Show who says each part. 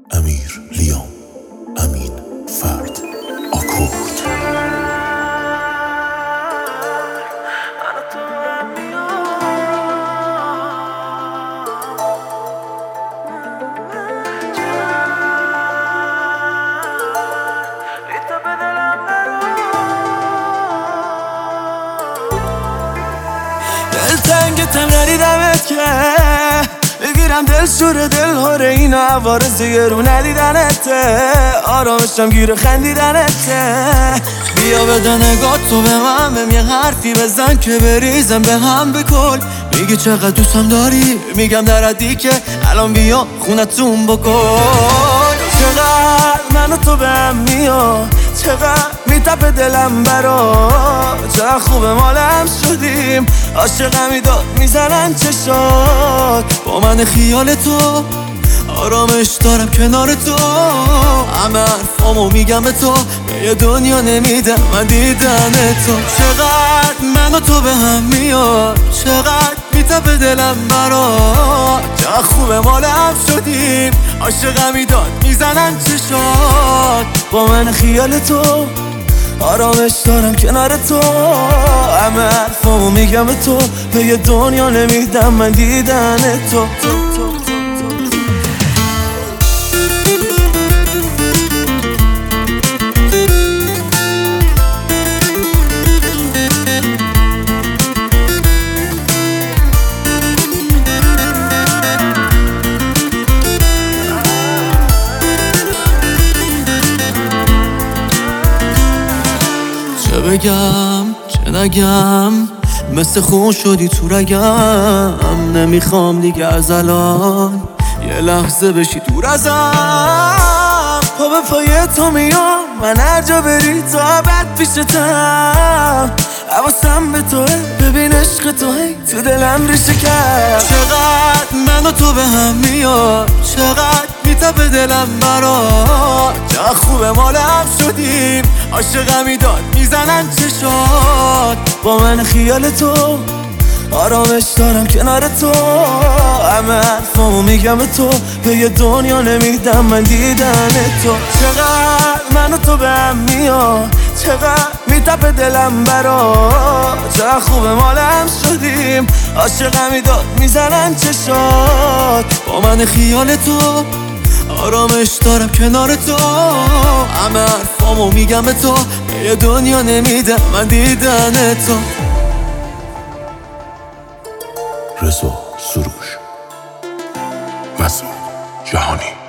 Speaker 1: امیر لیام، امین فرد، آکورد.
Speaker 2: دلتنگتم ندیدمت که بگیرم دل شور دل هاره اینا عوارض رو ندیدنته، آرامشم گیر خندیدنته. بیا بده نگاه تو به من، بهم یه حرفی بزن که بریزم به هم بکل. میگی چقدر دوستم داری، میگم در حدی که الان بیا خونتون بکن. چقدر من و تو به هم میاد، چقدر میتپه دلم برا، چقدر خوب مالم شدیم، عاشقمی داد میزنن چشات. با من خیال تو آرامش دارم کنار تو، همه حرفامو میگم به تو، به یه دنیا نمیدم من دیدن تو. چقدر من و تو به هم میاد، چقدر میتپه دلم برا، چقدر خوب مالم شدیم، عاشقمی داد میزنن چشات. با من خیال تو آرامش دارم کنار تو، همه حرفامو میگم به تو، به یه دنیا نمیدم من دیدن تو. چه بگم چه نگم، مثل خون شدی تو رگم، نمیخوام دیگه از الان یه لحظه بشی دور ازم. پا به پای تو میام من هر جا بری، تا ابد پیشتم، حواسم به توه، ببین عشق توه تو دلم ریشه کرد. چقدر من و تو به هم میاد، چقدر میتپه دلم برا، چقدر خوب مالم شدیم، عاشقمی داد میزنن چشات. با من خیال تو آرامش دارم کنار تو، همه حرفامو میگم به تو، به یه دنیا نمیدم من دیدن تو. چقدر من و تو به هم میاد، چقدر میتپه دلم برا، چقدر خوب مالم شدیم، عاشقمی داد میزنن چشات. با من خیال تو آرامش دارم کنار تو، همه حرفامو میگم به تو، به یه دنیا نمیدم من دیدن تو.
Speaker 1: رضا سروش، مظلوم جهانی.